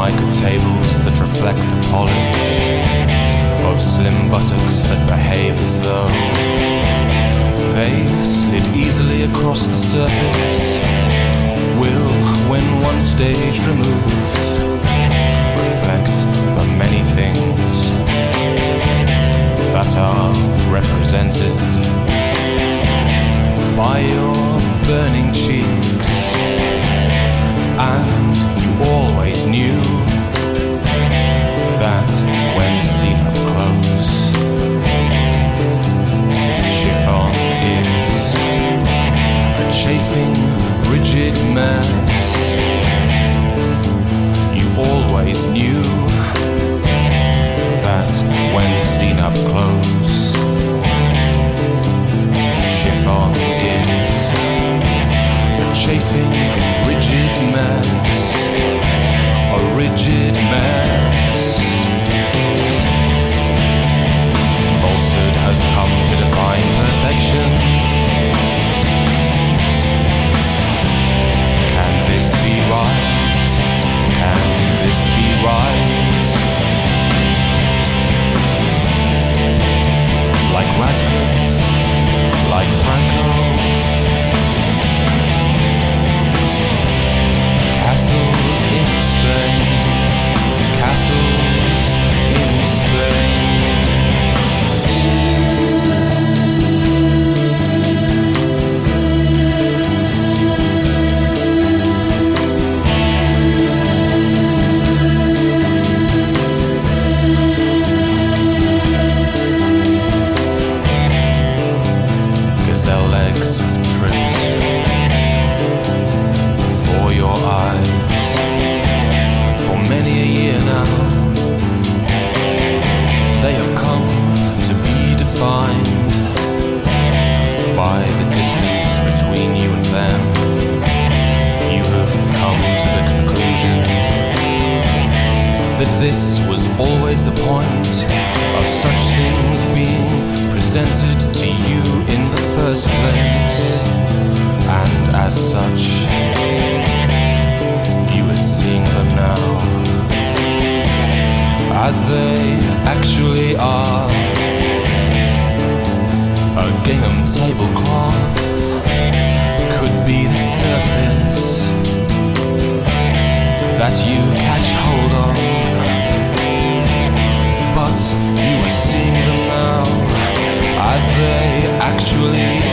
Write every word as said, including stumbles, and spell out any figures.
mica tables that reflect the polish of slim buttocks that behave as though they slid easily across the surface, will, when one stage removed, reflect the many things that are represented by your burning cheeks. And you always knew that when seen up close, chiffon is a chafing, rigid mess. You always knew that when seen up close, chiffon is a chafing, rigid mess, a rigid mess. Falsehood has come to define perfection. Can this be right? Can this be right? Like Radcliffe, like Franco, castles in Spain, castles in Spain. Gazelle legs have tripped before your eyes for many a year now. They have come to be defined by the distance between you and them. You have come to the conclusion that this was always the point of such things being presented to you in the first place, and as such, you are seeing them now as they actually are. A gingham tablecloth could be the surface that you catch hold of, but you are seeing them now as they actually